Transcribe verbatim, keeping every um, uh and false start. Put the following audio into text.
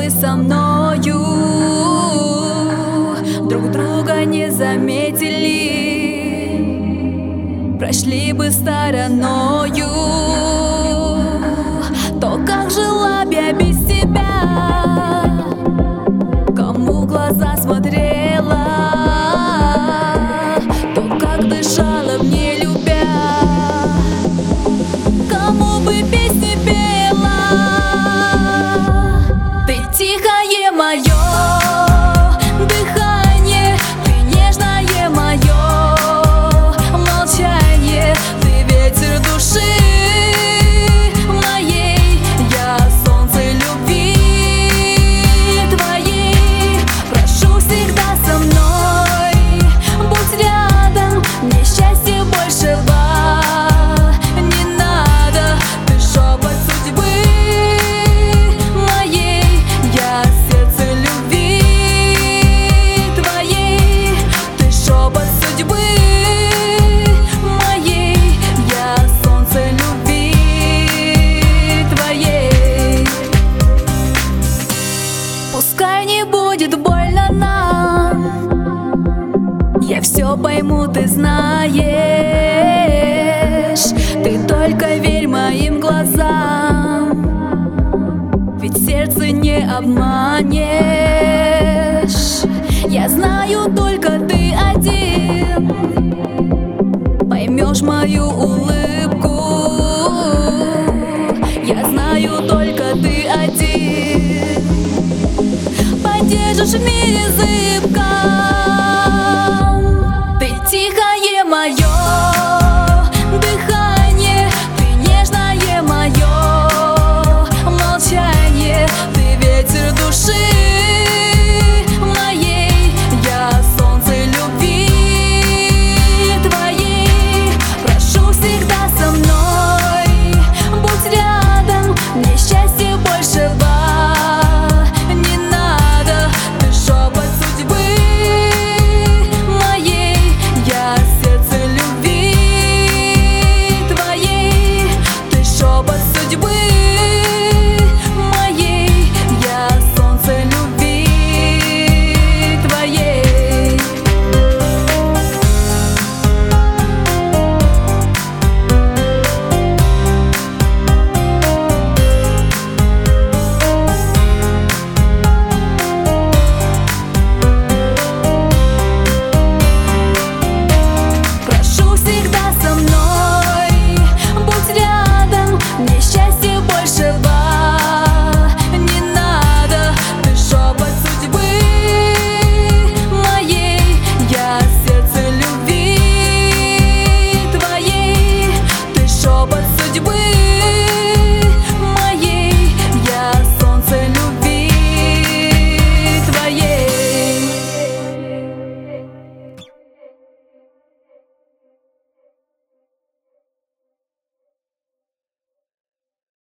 мы со мною друг друга не заметили, прошли бы стороною, то как жила б я без тебя, кому в глаза смотрела, то как дышала б не любя, кому бы песни пела. Ты тихое мое дыхание, ты нежное мое молчание, ты ветер души моей, я солнце любви твоей. Прошу всегда со мной, будь рядом, мне счастья большего не надо. Ты шепот судьбы моей, я сердце любви твоей. Ты шепот судьбы моей, я солнце любви твоей. Пускай не будет больно нам, я все пойму, ты знаешь. Ты только верь моим глазам, ведь сердце не обманешь. Я знаю, только ты один поймешь мою улыбку. Я знаю, только ты один поддержишь в мире зыбком. Ты тихое мое